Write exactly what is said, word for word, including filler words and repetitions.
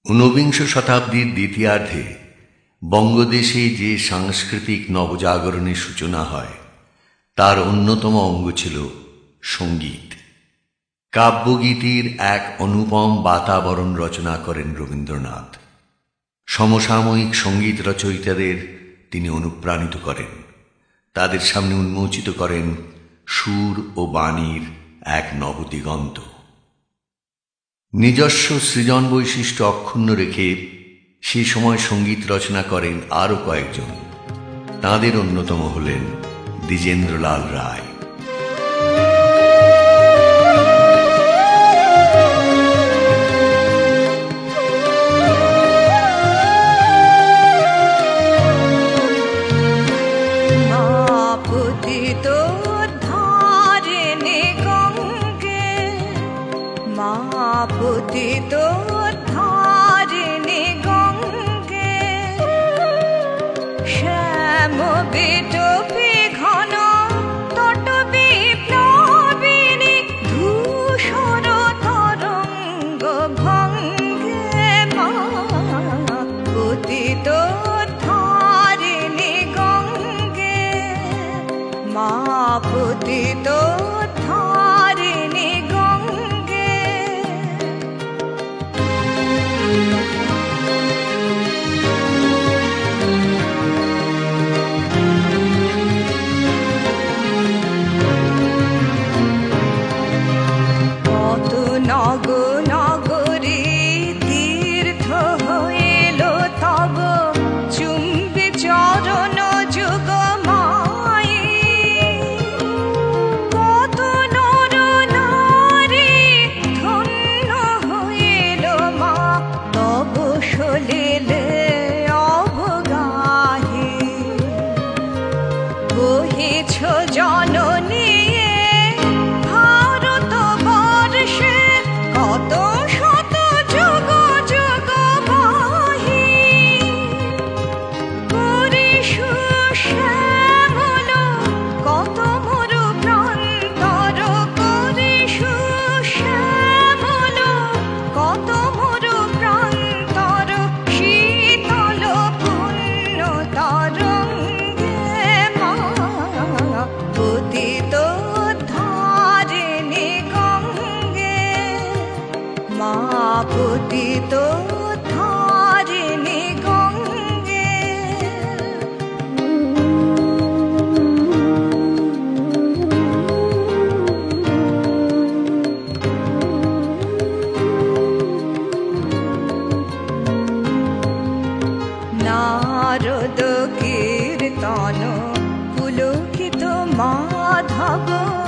ঊনবিংশ শতাব্দীর দ্বিতীয়ার্ধে বঙ্গদেশে যে সাংস্কৃতিক নবজাগরণের সূচনা হয় তার অন্যতম অঙ্গ ছিল সঙ্গীত। কাব্যগীতির এক অনুপম বাতাবরণ রচনা করেন রবীন্দ্রনাথ। সমসাময়িক সঙ্গীত রচয়িতাদের তিনি অনুপ্রাণিত করেন, তাদের সামনে উন্মোচিত করেন সুর ও বাণীর এক নবদিগন্ত। নিজস্ব সৃজন বৈশিষ্ট্য অক্ষুণ্ণ রেখে সে সময় সঙ্গীত রচনা করেন আরও কয়েকজন। তাঁদের অন্যতম হলেন দ্বিজেন্দ্রলাল রায়। পতিত ধারিণী গঙ্গে শ্যাম বিটপি ঘন তট বিপ্লবিনী ধূসর তরঙ্গ ভঙ্গে মা পতিত ধারিণী গঙ্গে মা পতিত ধারিণী গঙ্গে কত নগ নগরী তীর্থ হইল তব চুম্বি চরণ যুগ মাই। কত নর নারী ধন্য হইল মা তব সলিলে অবগাহে। বহিছ জননী ভারত বর্ষে কত শত যুগ যুগ বাহি। করিসু শ্যামল কত মরু প্রান্তর, করিসু শ্যামল কত মরু প্রান্তর শীতল পুণ্য তরঙ্গে মা পতিত ধারিণী গঙ্গে মা পতিত ধারিণী গঙ্গে। নারদ কীর্তন পুলকিত মাধব